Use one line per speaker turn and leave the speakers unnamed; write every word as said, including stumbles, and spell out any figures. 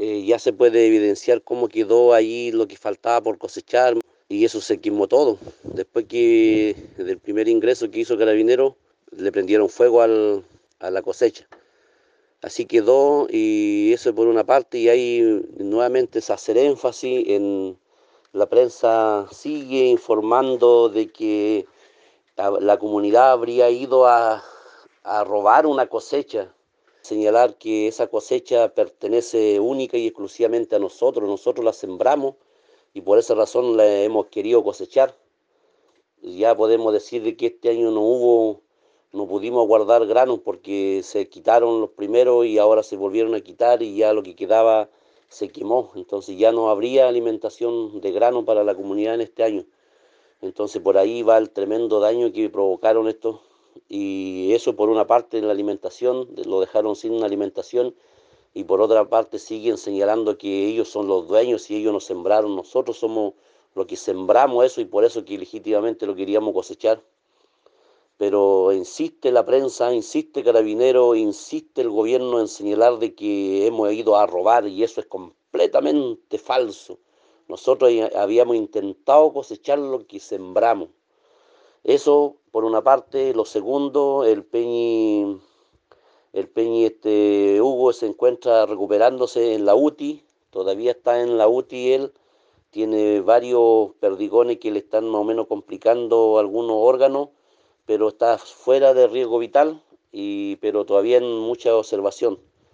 eh, ya se puede evidenciar cómo quedó ahí lo que faltaba por cosechar y eso se quemó todo. Después que del primer ingreso que hizo Carabineros, le prendieron fuego al, a la cosecha. Así quedó y eso por una parte y ahí nuevamente se hace énfasis en la prensa sigue informando de que la comunidad habría ido a, a robar una cosecha, señalar que esa cosecha pertenece única y exclusivamente a nosotros, nosotros la sembramos y por esa razón la hemos querido cosechar. Ya podemos decir de que este año no hubo, no pudimos guardar granos porque se quitaron los primeros y ahora se volvieron a quitar y ya lo que quedaba se quemó. Entonces ya no habría alimentación de grano para la comunidad en este año. Entonces por ahí va el tremendo daño que provocaron estos. Y eso por una parte en la alimentación, lo dejaron sin alimentación y por otra parte siguen señalando que ellos son los dueños y ellos nos sembraron, nosotros somos los que sembramos eso y por eso que legítimamente lo queríamos cosechar. Pero insiste la prensa, insiste Carabinero, insiste el gobierno en señalar de que hemos ido a robar y eso es completamente falso. Nosotros habíamos intentado cosechar lo que sembramos. Eso por una parte. Lo segundo, el Peñi, el Peñi este, Hugo se encuentra recuperándose en la U T I, todavía está en la U T I él, tiene varios perdigones que le están más o menos complicando algunos órganos, pero está fuera de riesgo vital, y, pero todavía en mucha observación.